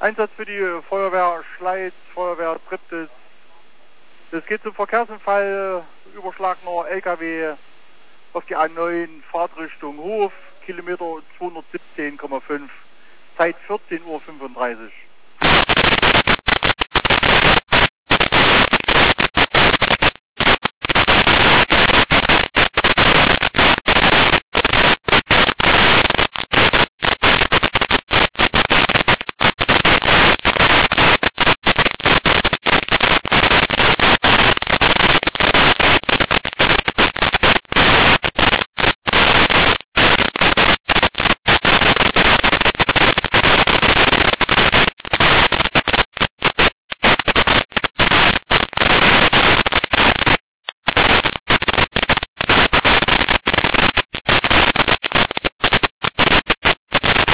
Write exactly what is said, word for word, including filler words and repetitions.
Einsatz für die Feuerwehr Schleiz, Feuerwehr Triptis. Es geht zum Verkehrsunfall, überschlagener L K W auf die A neun, Fahrtrichtung Hof, Kilometer zweihundertsiebzehn Komma fünf, Zeit vierzehn Uhr fünfunddreißig.